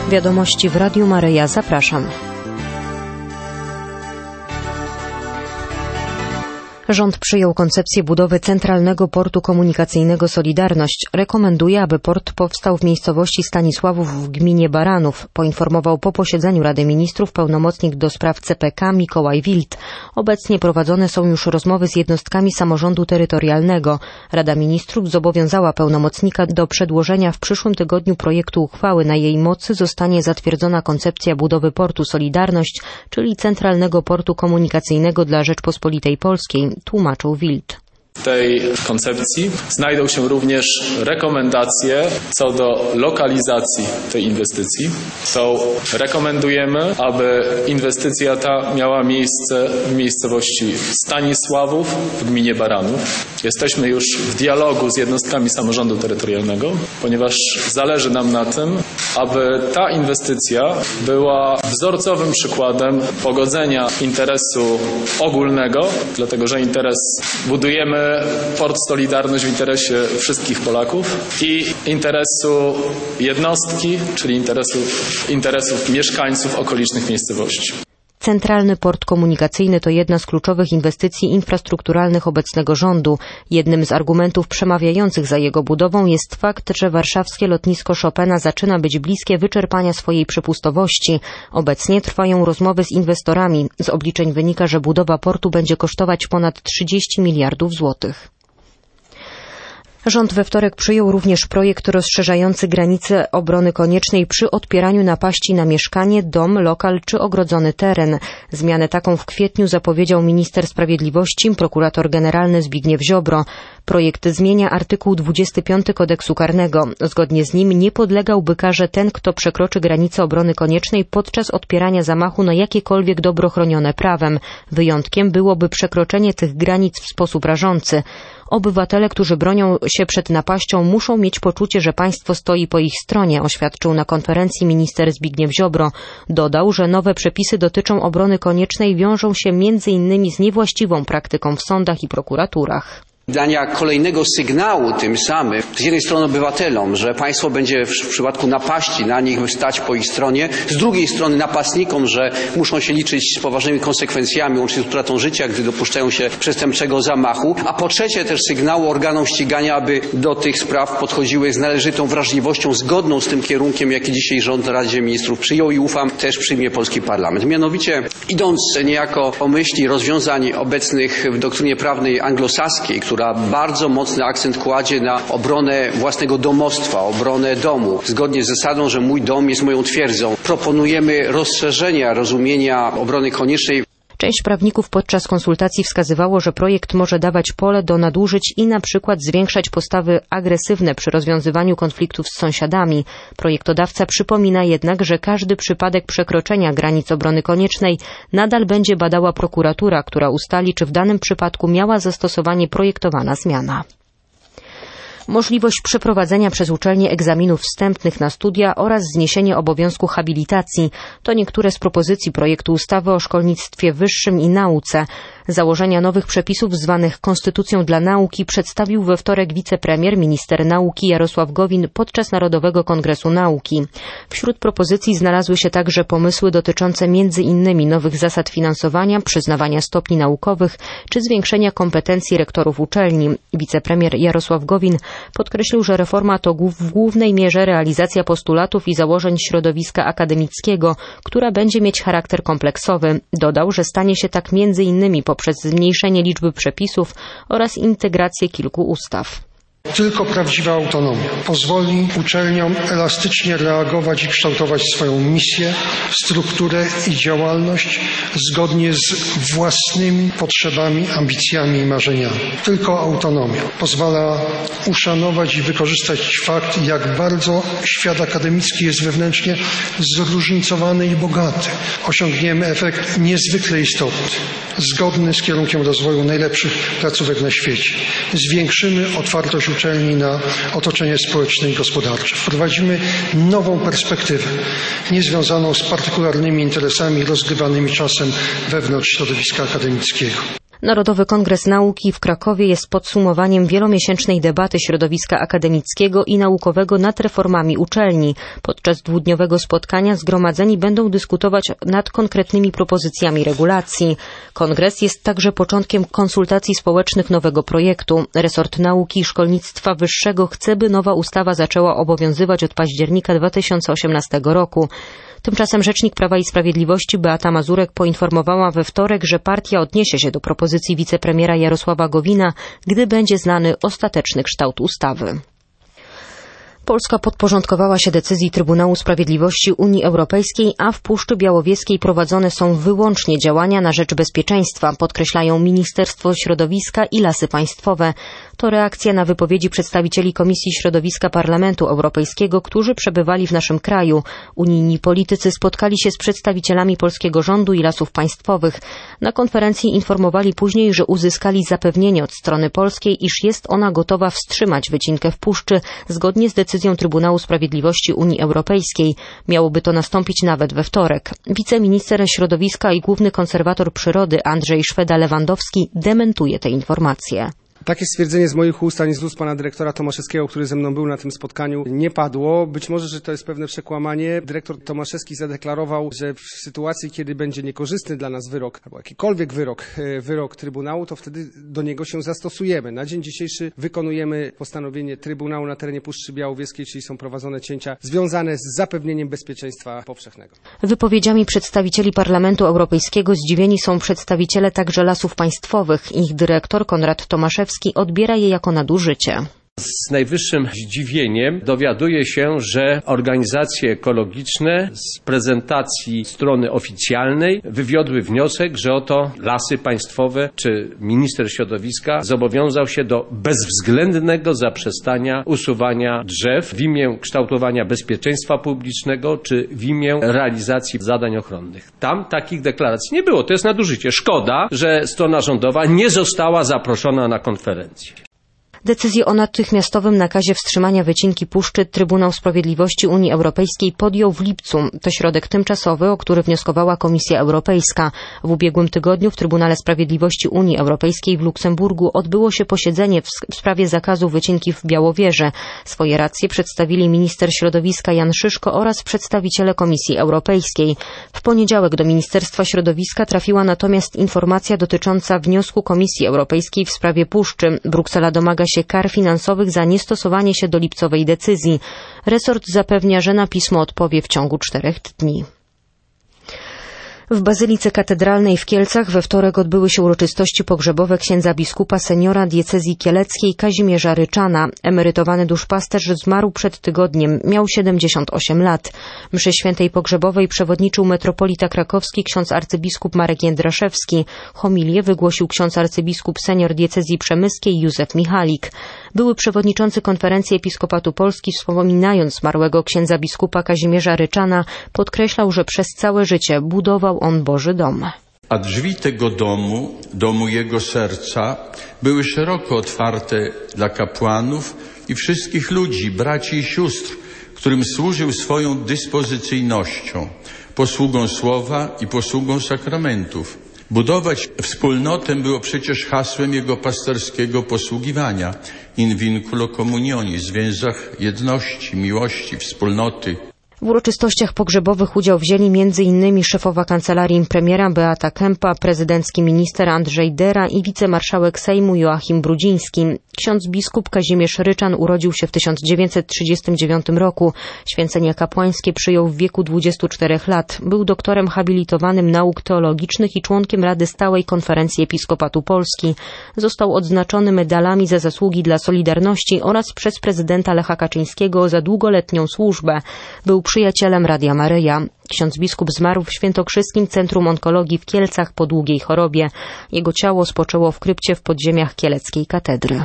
Wiadomości w Radiu Maryja. Zapraszam. Rząd przyjął koncepcję budowy Centralnego Portu Komunikacyjnego Solidarność. Rekomenduje, aby port powstał w miejscowości Stanisławów w gminie Baranów, poinformował po posiedzeniu Rady Ministrów pełnomocnik do spraw CPK Mikołaj Wild. Obecnie prowadzone są już rozmowy z jednostkami samorządu terytorialnego. Rada Ministrów zobowiązała pełnomocnika do przedłożenia w przyszłym tygodniu projektu uchwały. Na jej mocy zostanie zatwierdzona koncepcja budowy portu Solidarność, czyli Centralnego Portu Komunikacyjnego dla Rzeczpospolitej Polskiej, tłumaczył Wild. W tej koncepcji znajdą się również rekomendacje co do lokalizacji tej inwestycji. Rekomendujemy, aby inwestycja ta miała miejsce w miejscowości Stanisławów w gminie Baranów. Jesteśmy już w dialogu z jednostkami samorządu terytorialnego, ponieważ zależy nam na tym, aby ta inwestycja była wzorcowym przykładem pogodzenia interesu ogólnego, dlatego że budujemy Port Solidarność w interesie wszystkich Polaków i interesu jednostki, czyli interesów mieszkańców okolicznych miejscowości. Centralny Port Komunikacyjny to jedna z kluczowych inwestycji infrastrukturalnych obecnego rządu. Jednym z argumentów przemawiających za jego budową jest fakt, że warszawskie lotnisko Chopina zaczyna być bliskie wyczerpania swojej przepustowości. Obecnie trwają rozmowy z inwestorami. Z obliczeń wynika, że budowa portu będzie kosztować ponad 30 miliardów złotych. Rząd we wtorek przyjął również projekt rozszerzający granice obrony koniecznej przy odpieraniu napaści na mieszkanie, dom, lokal czy ogrodzony teren. Zmianę taką w kwietniu zapowiedział minister sprawiedliwości, prokurator generalny Zbigniew Ziobro. Projekt zmienia artykuł 25 Kodeksu Karnego. Zgodnie z nim nie podlegałby karze ten, kto przekroczy granicę obrony koniecznej podczas odpierania zamachu na jakiekolwiek dobro chronione prawem. Wyjątkiem byłoby przekroczenie tych granic w sposób rażący. Obywatele, którzy bronią się przed napaścią, muszą mieć poczucie, że państwo stoi po ich stronie, oświadczył na konferencji minister Zbigniew Ziobro. Dodał, że nowe przepisy dotyczą obrony koniecznej wiążą się m.in. z niewłaściwą praktyką w sądach i prokuraturach. Dania kolejnego sygnału tym samym z jednej strony obywatelom, że państwo będzie w przypadku napaści na nich stać po ich stronie, z drugiej strony napastnikom, że muszą się liczyć z poważnymi konsekwencjami, łącznie z utratą życia, gdy dopuszczają się przestępczego zamachu, a po trzecie też sygnału organom ścigania, aby do tych spraw podchodziły z należytą wrażliwością, zgodną z tym kierunkiem, jaki dzisiaj rząd w Radzie Ministrów przyjął i ufam też przyjmie polski parlament. Mianowicie idąc niejako po myśli rozwiązań obecnych w doktrynie prawnej anglosaskiej, która bardzo mocny akcent kładzie na obronę własnego domostwa, obronę domu. Zgodnie z zasadą, że mój dom jest moją twierdzą. Proponujemy rozszerzenia rozumienia obrony koniecznej. Część prawników podczas konsultacji wskazywało, że projekt może dawać pole do nadużyć i na przykład zwiększać postawy agresywne przy rozwiązywaniu konfliktów z sąsiadami. Projektodawca przypomina jednak, że każdy przypadek przekroczenia granic obrony koniecznej nadal będzie badała prokuratura, która ustali, czy w danym przypadku miała zastosowanie projektowana zmiana. Możliwość przeprowadzenia przez uczelnie egzaminów wstępnych na studia oraz zniesienie obowiązku habilitacji to niektóre z propozycji projektu ustawy o szkolnictwie wyższym i nauce. Założenia nowych przepisów zwanych Konstytucją dla Nauki przedstawił we wtorek wicepremier, minister nauki Jarosław Gowin podczas Narodowego Kongresu Nauki. Wśród propozycji znalazły się także pomysły dotyczące m.in. nowych zasad finansowania, przyznawania stopni naukowych czy zwiększenia kompetencji rektorów uczelni. Wicepremier Jarosław Gowin podkreślił, że reforma to w głównej mierze realizacja postulatów i założeń środowiska akademickiego, która będzie mieć charakter kompleksowy. Dodał, że stanie się tak m.in. poprzez zmniejszenie liczby przepisów oraz integrację kilku ustaw. Tylko prawdziwa autonomia pozwoli uczelniom elastycznie reagować i kształtować swoją misję, strukturę i działalność zgodnie z własnymi potrzebami, ambicjami i marzeniami. Tylko autonomia pozwala uszanować i wykorzystać fakt, jak bardzo świat akademicki jest wewnętrznie zróżnicowany i bogaty. Osiągniemy efekt niezwykle istotny, zgodny z kierunkiem rozwoju najlepszych placówek na świecie. Zwiększymy otwartość uczelni na otoczenie społeczne i gospodarcze. Wprowadzimy nową perspektywę, niezwiązaną z partykularnymi interesami rozgrywanymi czasem wewnątrz środowiska akademickiego. Narodowy Kongres Nauki w Krakowie jest podsumowaniem wielomiesięcznej debaty środowiska akademickiego i naukowego nad reformami uczelni. Podczas dwudniowego spotkania zgromadzeni będą dyskutować nad konkretnymi propozycjami regulacji. Kongres jest także początkiem konsultacji społecznych nowego projektu. Resort Nauki i Szkolnictwa Wyższego chce, by nowa ustawa zaczęła obowiązywać od października 2018 roku. Tymczasem rzecznik Prawa i Sprawiedliwości Beata Mazurek poinformowała we wtorek, że partia odniesie się do propozycji wicepremiera Jarosława Gowina, gdy będzie znany ostateczny kształt ustawy. Polska podporządkowała się decyzji Trybunału Sprawiedliwości Unii Europejskiej, a w Puszczy Białowieskiej prowadzone są wyłącznie działania na rzecz bezpieczeństwa, podkreślają Ministerstwo Środowiska i Lasy Państwowe. To reakcja na wypowiedzi przedstawicieli Komisji Środowiska Parlamentu Europejskiego, którzy przebywali w naszym kraju. Unijni politycy spotkali się z przedstawicielami polskiego rządu i Lasów Państwowych. Na konferencji informowali później, że uzyskali zapewnienie od strony polskiej, iż jest ona gotowa wstrzymać wycinkę w puszczy zgodnie z decyzją Trybunału Sprawiedliwości Unii Europejskiej. Miałoby to nastąpić nawet we wtorek. Środowiska i główny konserwator przyrody Andrzej Szweda-Lewandowski dementuje te informacje. Takie stwierdzenie z moich ust, ani z ust pana dyrektora Tomaszewskiego, który ze mną był na tym spotkaniu, nie padło. Być może, że to jest pewne przekłamanie. Dyrektor Tomaszewski zadeklarował, że w sytuacji, kiedy będzie niekorzystny dla nas wyrok, albo jakikolwiek wyrok Trybunału, to wtedy do niego się zastosujemy. Na dzień dzisiejszy wykonujemy postanowienie Trybunału na terenie Puszczy Białowieskiej, czyli są prowadzone cięcia związane z zapewnieniem bezpieczeństwa powszechnego. Wypowiedziami przedstawicieli Parlamentu Europejskiego zdziwieni są przedstawiciele także Lasów Państwowych. Ich dyrektor Konrad Tomaszewski odbiera je jako nadużycie. Z najwyższym zdziwieniem dowiaduję się, że organizacje ekologiczne z prezentacji strony oficjalnej wywiodły wniosek, że oto Lasy Państwowe czy minister środowiska zobowiązał się do bezwzględnego zaprzestania usuwania drzew w imię kształtowania bezpieczeństwa publicznego czy w imię realizacji zadań ochronnych. Tam takich deklaracji nie było. To jest nadużycie. Szkoda, że strona rządowa nie została zaproszona na konferencję. Decyzję o natychmiastowym nakazie wstrzymania wycinki puszczy Trybunał Sprawiedliwości Unii Europejskiej podjął w lipcu. To środek tymczasowy, o który wnioskowała Komisja Europejska. W ubiegłym tygodniu w Trybunale Sprawiedliwości Unii Europejskiej w Luksemburgu odbyło się posiedzenie w sprawie zakazu wycinki w Białowieży. Swoje racje przedstawili minister środowiska Jan Szyszko oraz przedstawiciele Komisji Europejskiej. W poniedziałek do Ministerstwa Środowiska trafiła natomiast informacja dotycząca wniosku Komisji Europejskiej w sprawie puszczy. Bruksela domaga się kar finansowych za niestosowanie się do lipcowej decyzji. Resort zapewnia, że na pismo odpowie w ciągu 4 dni. W Bazylice Katedralnej w Kielcach we wtorek odbyły się uroczystości pogrzebowe księdza biskupa seniora diecezji kieleckiej Kazimierza Ryczana. Emerytowany duszpasterz zmarł przed tygodniem. Miał 78 lat. Mszy świętej pogrzebowej przewodniczył metropolita krakowski ksiądz arcybiskup Marek Jędraszewski. Homilię wygłosił ksiądz arcybiskup senior diecezji przemyskiej Józef Michalik. Były przewodniczący Konferencji Episkopatu Polski, wspominając zmarłego księdza biskupa Kazimierza Ryczana, podkreślał, że przez całe życie budował on Boży dom. A drzwi tego domu jego serca, były szeroko otwarte dla kapłanów i wszystkich ludzi, braci i sióstr, którym służył swoją dyspozycyjnością, posługą słowa i posługą sakramentów. Budować wspólnotę było przecież hasłem jego pasterskiego posługiwania, in vinculo communionis, w więzach jedności, miłości, wspólnoty. W uroczystościach pogrzebowych udział wzięli m.in. szefowa kancelarii premiera Beata Kempa, prezydencki minister Andrzej Dera i wicemarszałek Sejmu Joachim Brudziński. Ksiądz biskup Kazimierz Ryczan urodził się w 1939 roku. Święcenie kapłańskie przyjął w wieku 24 lat. Był doktorem habilitowanym nauk teologicznych i członkiem Rady Stałej Konferencji Episkopatu Polski. Został odznaczony medalami za zasługi dla Solidarności oraz przez prezydenta Lecha Kaczyńskiego za długoletnią służbę. Był przyjacielem Radia Maryja. Ksiądz biskup zmarł w Świętokrzyskim Centrum Onkologii w Kielcach po długiej chorobie. Jego ciało spoczęło w krypcie w podziemiach kieleckiej katedry.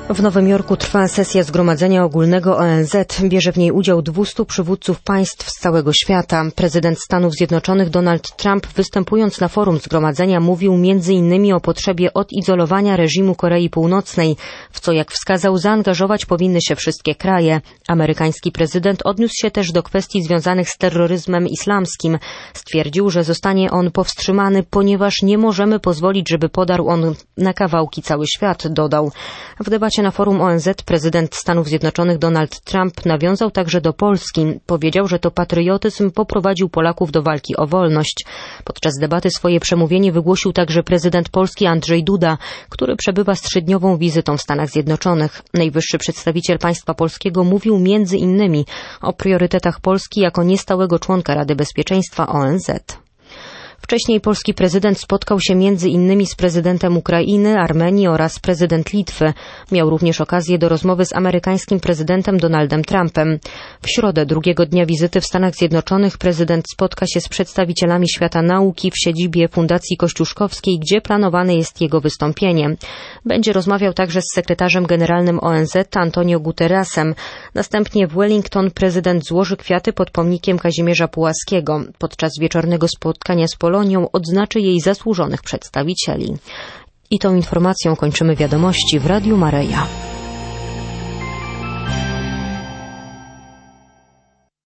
W Nowym Jorku trwa sesja Zgromadzenia Ogólnego ONZ. Bierze w niej udział 200 przywódców państw z całego świata. Prezydent Stanów Zjednoczonych Donald Trump, występując na forum zgromadzenia, mówił m.in. o potrzebie odizolowania reżimu Korei Północnej, w co, jak wskazał, zaangażować powinny się wszystkie kraje. Amerykański prezydent odniósł się też do kwestii związanych z terroryzmem islamskim. Stwierdził, że zostanie on powstrzymany, ponieważ nie możemy pozwolić, żeby podarł on na kawałki cały świat, dodał. W debacie na forum ONZ prezydent Stanów Zjednoczonych Donald Trump nawiązał także do Polski. Powiedział, że to patriotyzm poprowadził Polaków do walki o wolność. Podczas debaty swoje przemówienie wygłosił także prezydent Polski Andrzej Duda, który przebywa z 3-dniową wizytą w Stanach Zjednoczonych. Najwyższy przedstawiciel państwa polskiego mówił między innymi o priorytetach Polski jako niestałego członka Rady Bezpieczeństwa ONZ. Wcześniej polski prezydent spotkał się między innymi z prezydentem Ukrainy, Armenii oraz prezydent Litwy. Miał również okazję do rozmowy z amerykańskim prezydentem Donaldem Trumpem. W środę drugiego dnia wizyty w Stanach Zjednoczonych prezydent spotka się z przedstawicielami świata nauki w siedzibie Fundacji Kościuszkowskiej, gdzie planowane jest jego wystąpienie. Będzie rozmawiał także z sekretarzem generalnym ONZ Antonio Guterresem. Następnie w Wellington prezydent złoży kwiaty pod pomnikiem Kazimierza Pułaskiego. Podczas wieczornego spotkania z Polonią odznaczy jej zasłużonych przedstawicieli. I tą informacją kończymy wiadomości w Radiu Maryja.